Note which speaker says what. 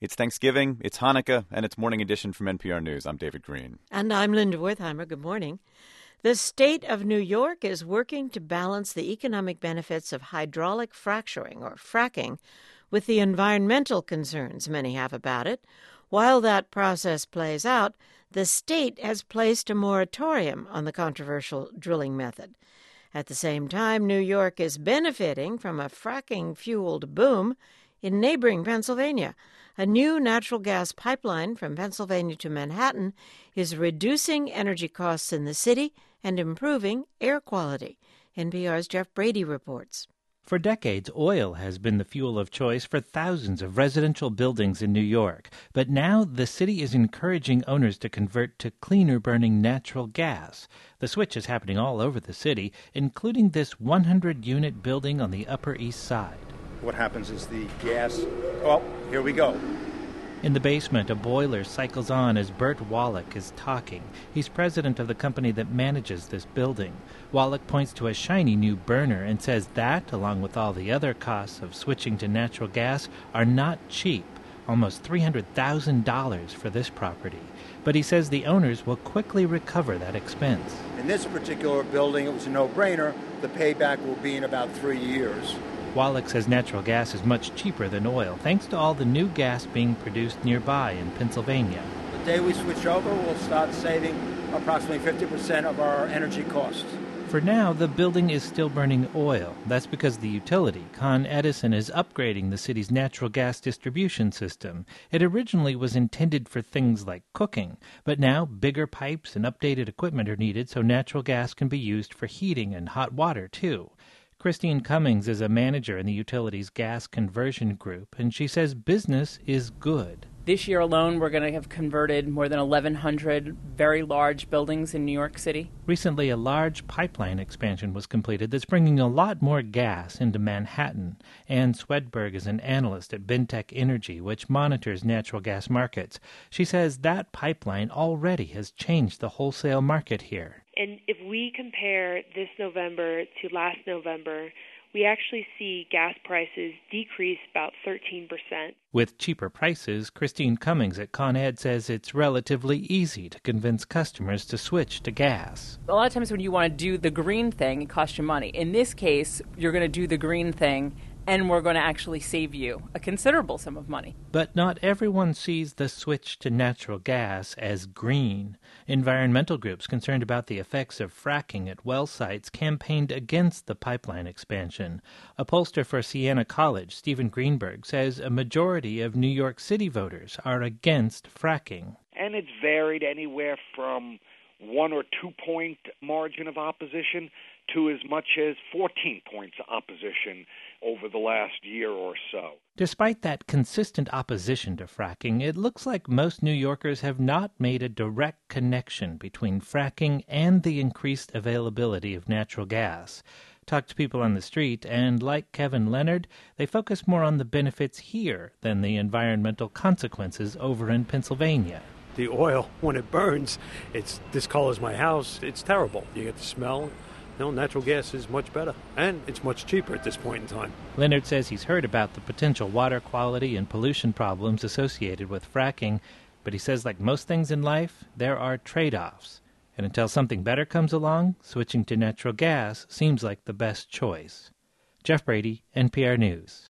Speaker 1: It's Thanksgiving, it's Hanukkah, and it's Morning Edition from NPR News. I'm David Green.
Speaker 2: And I'm Linda Wertheimer. Good morning. The state of New York is working to balance the economic benefits of hydraulic fracturing, or fracking, with the environmental concerns many have about it. While that process plays out, the state has placed a moratorium on the controversial drilling method. At the same time, New York is benefiting from a fracking-fueled boom in neighboring Pennsylvania. A new natural gas pipeline from Pennsylvania to Manhattan is reducing energy costs in the city and improving air quality. NPR's Jeff Brady reports.
Speaker 3: For decades, oil has been the fuel of choice for thousands of residential buildings in New York. But now the city is encouraging owners to convert to cleaner-burning natural gas. The switch is happening all over the city, including this 100-unit building on the Upper East Side.
Speaker 4: What happens is the gas... Oh, here we go.
Speaker 3: In the basement, a boiler cycles on as Bert Wallach is talking. He's president of the company that manages this building. Wallach points to a shiny new burner and says that, along with all the other costs of switching to natural gas, are not cheap. Almost $300,000 for this property. But he says the owners will quickly recover that expense.
Speaker 4: In this particular building, it was a no-brainer. The payback will be in about 3 years.
Speaker 3: Wallach says natural gas is much cheaper than oil, thanks to all the new gas being produced nearby in Pennsylvania.
Speaker 4: The day we switch over, we'll start saving approximately 50% of our energy costs.
Speaker 3: For now, the building is still burning oil. That's because the utility, Con Edison, is upgrading the city's natural gas distribution system. It originally was intended for things like cooking, but now bigger pipes and updated equipment are needed so natural gas can be used for heating and hot water, too. Christine Cummings is a manager in the utility's gas conversion group, and she says business is good.
Speaker 5: This year alone, we're going to have converted more than 1,100 very large buildings in New York City.
Speaker 3: Recently, a large pipeline expansion was completed that's bringing a lot more gas into Manhattan. Ann Swedberg is an analyst at Bentech Energy, which monitors natural gas markets. She says that pipeline already has changed the wholesale market here.
Speaker 6: And if we compare this November to last November, we actually see gas prices decrease about 13%.
Speaker 3: With cheaper prices, Christine Cummings at Con Ed says it's relatively easy to convince customers to switch to gas.
Speaker 5: A lot of times when you want to do the green thing, it costs you money. In this case, you're going to do the green thing, and we're going to actually save you a considerable sum of money.
Speaker 3: But not everyone sees the switch to natural gas as green. Environmental groups concerned about the effects of fracking at well sites campaigned against the pipeline expansion. A pollster for Siena College, Stephen Greenberg, says a majority of New York City voters are against fracking.
Speaker 7: And it's varied anywhere from 1 or 2 point margin of opposition to as much as 14 points opposition over the last year or so.
Speaker 3: Despite that consistent opposition to fracking, it looks like most New Yorkers have not made a direct connection between fracking and the increased availability of natural gas. Talk to people on the street, and like Kevin Leonard, they focus more on the benefits here than the environmental consequences over in Pennsylvania.
Speaker 8: The oil, when it burns, this colors my house. It's terrible. You get the smell. Natural gas is much better, and it's much cheaper at this point in time.
Speaker 3: Leonard says he's heard about the potential water quality and pollution problems associated with fracking, but he says like most things in life, there are trade-offs. And until something better comes along, switching to natural gas seems like the best choice. Jeff Brady, NPR News.